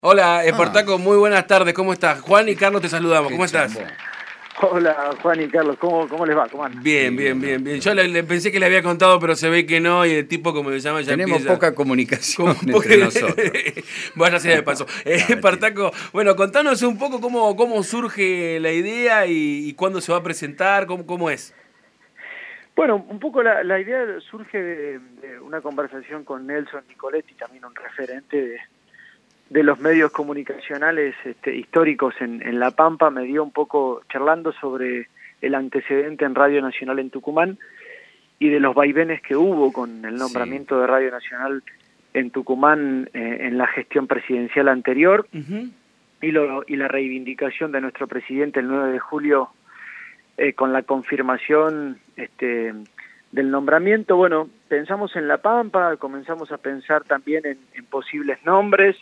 Hola, Espartaco, muy buenas tardes, ¿cómo estás? Juan y Carlos te saludamos, ¿cómo estás? Hola, Juan y Carlos, ¿cómo les va? ¿Cómo andan? Bien. Yo le pensé que le había contado, pero se ve que no, y el tipo, como le llama, ya Tenemos empieza. poca comunicación entre nosotros. Vaya sea de paso. Espartaco, bueno, contanos un poco cómo surge la idea y cuándo se va a presentar, cómo es. Bueno, un poco la idea surge de una conversación con Nelson Nicoletti, también un referente de los medios comunicacionales históricos en La Pampa. Me dio un poco charlando sobre el antecedente en Radio Nacional en Tucumán y de los vaivenes que hubo con el nombramiento de Radio Nacional en Tucumán en la gestión presidencial anterior. Uh-huh. y la reivindicación de nuestro presidente el 9 de julio con la confirmación del nombramiento. Bueno, pensamos en La Pampa, comenzamos a pensar también en posibles nombres.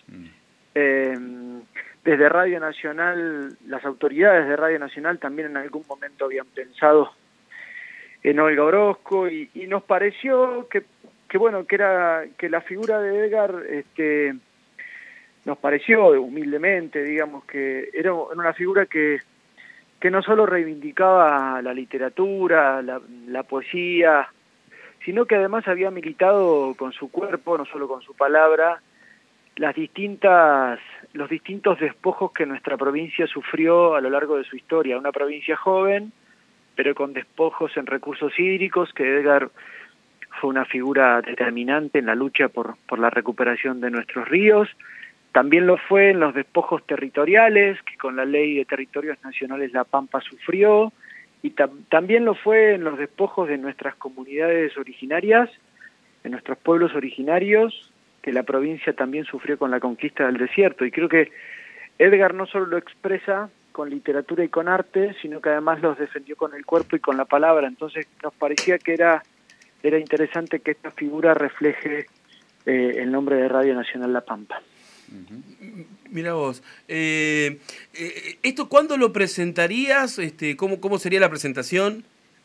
Desde Radio Nacional, las autoridades de Radio Nacional también en algún momento habían pensado en Olga Orozco y nos pareció que la figura de Edgar nos pareció humildemente, digamos, que era una figura que no solo reivindicaba la literatura, la poesía, sino que además había militado con su cuerpo, no solo con su palabra, los distintos despojos que nuestra provincia sufrió a lo largo de su historia. Una provincia joven, pero con despojos en recursos hídricos, que Edgar fue una figura determinante en la lucha por la recuperación de nuestros ríos. También lo fue en los despojos territoriales, que con la Ley de Territorios Nacionales La Pampa sufrió, y también lo fue en los despojos de nuestras comunidades originarias, de nuestros pueblos originarios, que la provincia también sufrió con la conquista del desierto. Y creo que Edgar no solo lo expresa con literatura y con arte, sino que además los defendió con el cuerpo y con la palabra. Entonces nos parecía que era interesante que esta figura refleje el nombre de Radio Nacional La Pampa. Mira vos, ¿esto cuándo lo presentarías? ¿Cómo sería la presentación?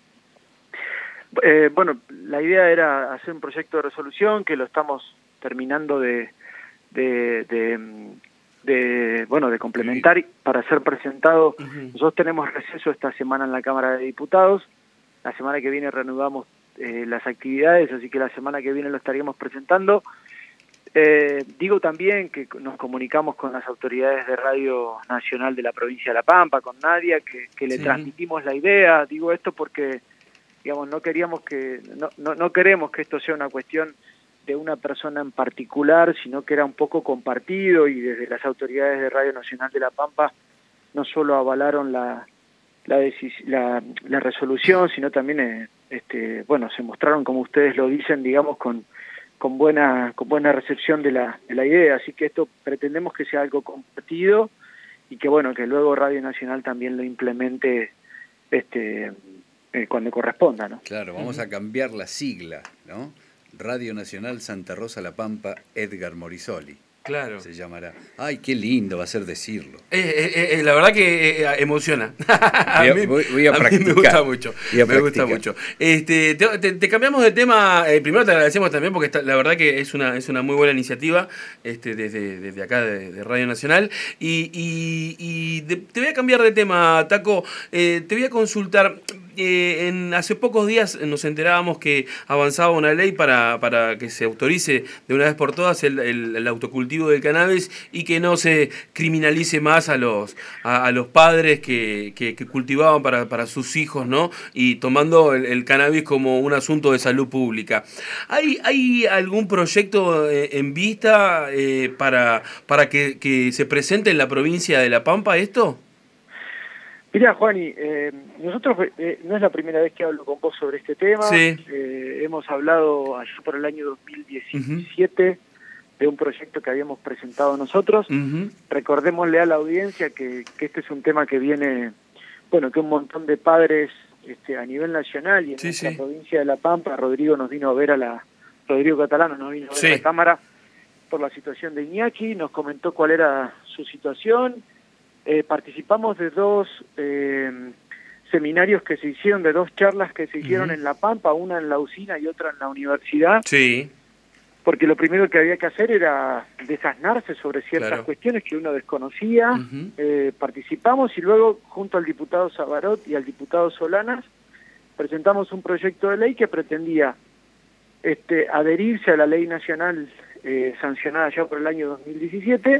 Bueno, la idea era hacer un proyecto de resolución que lo estamos terminando de complementar para ser presentado. Uh-huh. Nosotros tenemos receso esta semana en la Cámara de Diputados. La semana que viene reanudamos las actividades, así que la semana que viene lo estaríamos presentando. Digo también que nos comunicamos con las autoridades de Radio Nacional de la provincia de La Pampa, con Nadia, que le transmitimos la idea. Digo esto porque, digamos, no queremos que esto sea una cuestión de una persona en particular, sino que era un poco compartido, y desde las autoridades de Radio Nacional de La Pampa no solo avalaron la resolución, sino también se mostraron, como ustedes lo dicen, digamos, con buena recepción de la idea. Así que esto pretendemos que sea algo compartido y que luego Radio Nacional también lo implemente cuando corresponda, ¿no? Claro, vamos a cambiar la sigla, ¿no? Radio Nacional Santa Rosa La Pampa Edgar Morisoli. Claro. Se llamará. Ay, qué lindo va a ser decirlo. La verdad que emociona. Voy a practicar. A mí me gusta mucho. Me gusta mucho. Te cambiamos de tema. Primero te agradecemos también porque la verdad que es una muy buena iniciativa desde acá de Radio Nacional. Y te voy a cambiar de tema, Taco. Te voy a consultar. Hace pocos días nos enterábamos que avanzaba una ley para que se autorice de una vez por todas el autocultivo del cannabis y que no se criminalice más a los padres que cultivaban para sus hijos, ¿no? Y tomando el cannabis como un asunto de salud pública. ¿Hay algún proyecto en vista para que se presente en la provincia de La Pampa esto? Mirá, Juani, nosotros no es la primera vez que hablo con vos sobre este tema. Sí. Hemos hablado allá por el año 2017 uh-huh. de un proyecto que habíamos presentado nosotros. Uh-huh. Recordémosle a la audiencia que este es un tema que viene, que un montón de padres a nivel nacional y en nuestra provincia de La Pampa, Rodrigo Catalano nos vino a ver a la Cámara por la situación de Iñaki, nos comentó cuál era su situación. Participamos de dos seminarios que se hicieron, de dos charlas que se hicieron uh-huh. en La Pampa, una en la usina y otra en la universidad. Sí. porque lo primero que había que hacer era desasnarse sobre ciertas Claro. cuestiones que uno desconocía. Participamos y luego, junto al diputado Sabarot y al diputado Solanas, presentamos un proyecto de ley que pretendía adherirse a la ley nacional sancionada ya por el año 2017,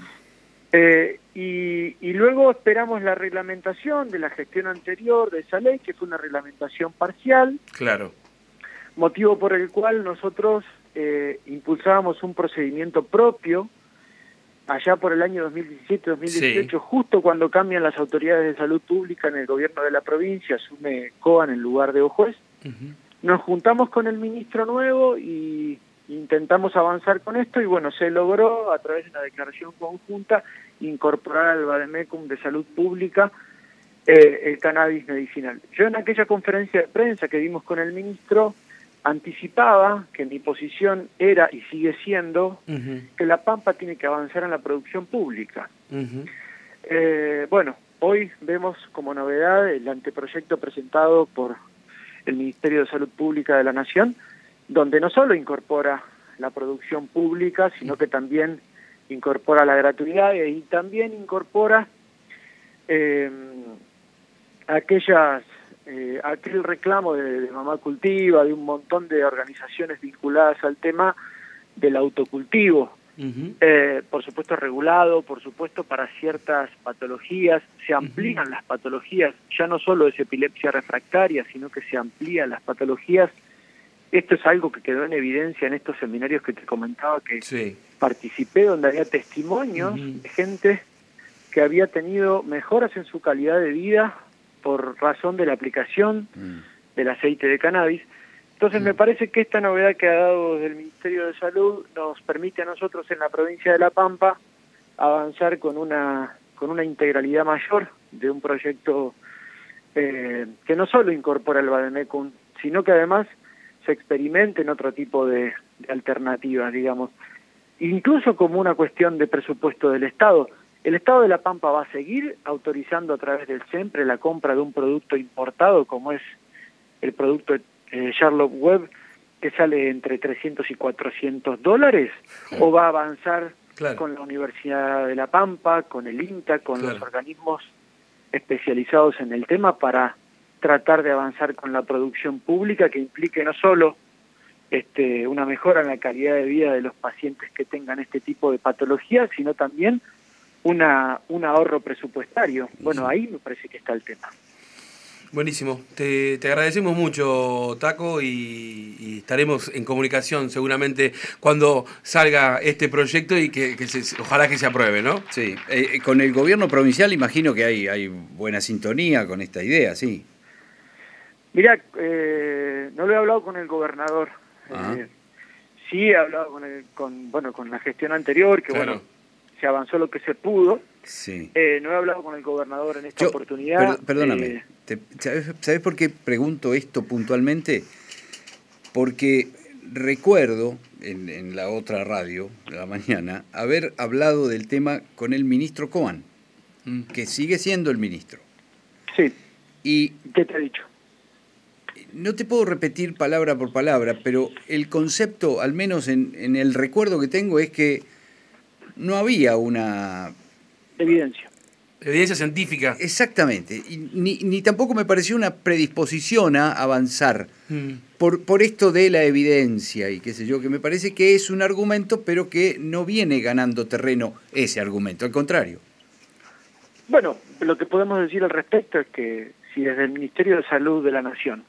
y luego esperamos la reglamentación de la gestión anterior de esa ley, que fue una reglamentación parcial. Claro. Motivo por el cual nosotros impulsábamos un procedimiento propio allá por el año 2017-2018, Sí. justo cuando cambian las autoridades de salud pública en el gobierno de la provincia, asume COAN en lugar de Ojuez. Nos juntamos con el ministro nuevo y intentamos avanzar con esto, y bueno, se logró a través de una declaración conjunta incorporar al Vademecum de salud pública el cannabis medicinal. Yo en aquella conferencia de prensa que dimos con el ministro anticipaba que mi posición era y sigue siendo que La Pampa tiene que avanzar en la producción pública. Bueno, hoy vemos como novedad el anteproyecto presentado por el Ministerio de Salud Pública de la Nación, donde no solo incorpora la producción pública, sino que también incorpora la gratuidad y también incorpora aquel reclamo de Mamá Cultiva, de un montón de organizaciones vinculadas al tema del autocultivo. Por supuesto regulado, por supuesto para ciertas patologías, se amplían las patologías, ya no solo es epilepsia refractaria, sino que se amplían las patologías. Esto es algo que quedó en evidencia en estos seminarios que te comentaba que participé, donde había testimonios de gente que había tenido mejoras en su calidad de vida por razón de la aplicación del aceite de cannabis. Entonces me parece que esta novedad que ha dado desde el Ministerio de Salud nos permite a nosotros en la provincia de La Pampa avanzar con una integralidad mayor de un proyecto que no solo incorpora el Vademecum, sino que además se experimente en otro tipo de alternativas, digamos, incluso como una cuestión de presupuesto del Estado. El Estado de La Pampa va a seguir autorizando a través del SEMPRE la compra de un producto importado, como es el producto Charlotte Web, que sale entre $300 y $400, o va a avanzar con la Universidad de La Pampa, con el INTA, con los organismos especializados en el tema para tratar de avanzar con la producción pública que implique no solo una mejora en la calidad de vida de los pacientes que tengan este tipo de patologías, sino también un ahorro presupuestario. Bueno, ahí me parece que está el tema. Buenísimo. Te agradecemos mucho, Taco, y estaremos en comunicación seguramente cuando salga este proyecto y que ojalá que se apruebe, ¿no? Sí. Con el gobierno provincial imagino que hay buena sintonía con esta idea, sí. Mirá, no lo he hablado con el gobernador. Sí he hablado con la gestión anterior, que bueno, se avanzó lo que se pudo. Sí. No he hablado con el gobernador en esta oportunidad. Perdóname, ¿sabes por qué pregunto esto puntualmente? Porque recuerdo en la otra radio de la mañana haber hablado del tema con el ministro Coan, que sigue siendo el ministro. Sí. ¿Y qué te ha dicho? No te puedo repetir palabra por palabra, pero el concepto, al menos en el recuerdo que tengo, es que no había una evidencia científica. Exactamente, y ni tampoco me pareció una predisposición a avanzar por esto de la evidencia y qué sé yo, que me parece que es un argumento, pero que no viene ganando terreno ese argumento, al contrario. Bueno, lo que podemos decir al respecto es que si desde el Ministerio de Salud de la Nación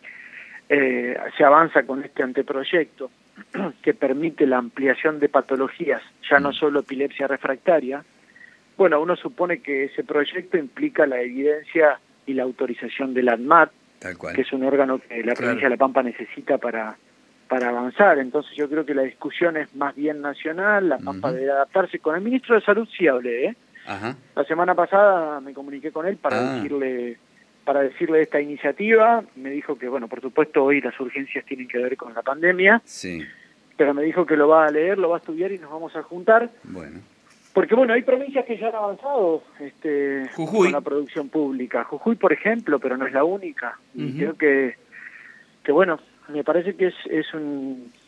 se avanza con este anteproyecto que permite la ampliación de patologías, ya no solo epilepsia refractaria, bueno, uno supone que ese proyecto implica la evidencia y la autorización del ANMAT, que es un órgano que la provincia de La Pampa necesita para avanzar. Entonces yo creo que la discusión es más bien nacional, La Pampa debe adaptarse. Con el ministro de Salud sí hablé, La semana pasada me comuniqué con él para decirle de esta iniciativa. Me dijo que, bueno, por supuesto hoy las urgencias tienen que ver con la pandemia, pero me dijo que lo va a leer, lo va a estudiar y nos vamos a juntar. Bueno. Porque, bueno, hay provincias que ya han avanzado con la producción pública. Jujuy, por ejemplo, pero no es la única. Y creo que, bueno, me parece que es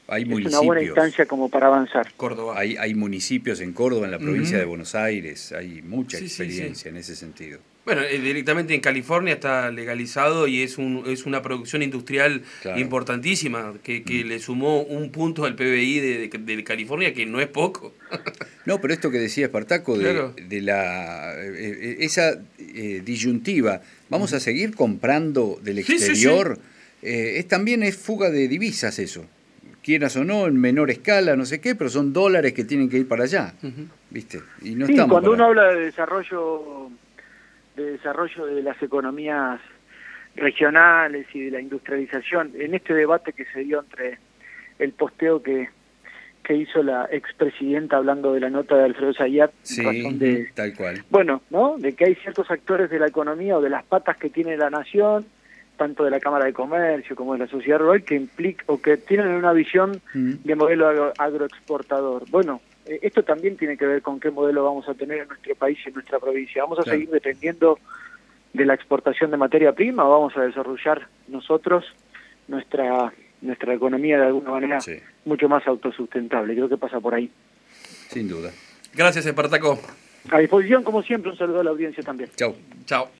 Hay es municipios. una buena instancia como para avanzar. Córdoba. Hay municipios en Córdoba, en la provincia de Buenos Aires, hay mucha Sí, experiencia en ese sentido. Bueno, directamente en California está legalizado y es una producción industrial importantísima que le sumó un punto al PBI de California, que no es poco. No, pero esto que decía Espartaco, Claro. de esa disyuntiva, vamos a seguir comprando del exterior, también es fuga de divisas eso. Quieras o no, en menor escala, no sé qué, pero son dólares que tienen que ir para allá, ¿viste? Y no estamos cuando uno habla de desarrollo de las economías regionales y de la industrialización, en este debate que se dio entre el posteo que hizo la expresidenta hablando de la nota de Alfredo Zayat, razón de, tal cual. Bueno, ¿no? De que hay ciertos actores de la economía o de las patas que tiene la nación, tanto de la Cámara de Comercio como de la sociedad rural, que tienen una visión de modelo agroexportador. Bueno, esto también tiene que ver con qué modelo vamos a tener en nuestro país y en nuestra provincia. ¿Vamos a seguir dependiendo de la exportación de materia prima o vamos a desarrollar nosotros nuestra economía de alguna manera mucho más autosustentable? Creo que pasa por ahí. Sin duda. Gracias, Espartaco. A disposición, como siempre, un saludo a la audiencia también. Chau. Chao.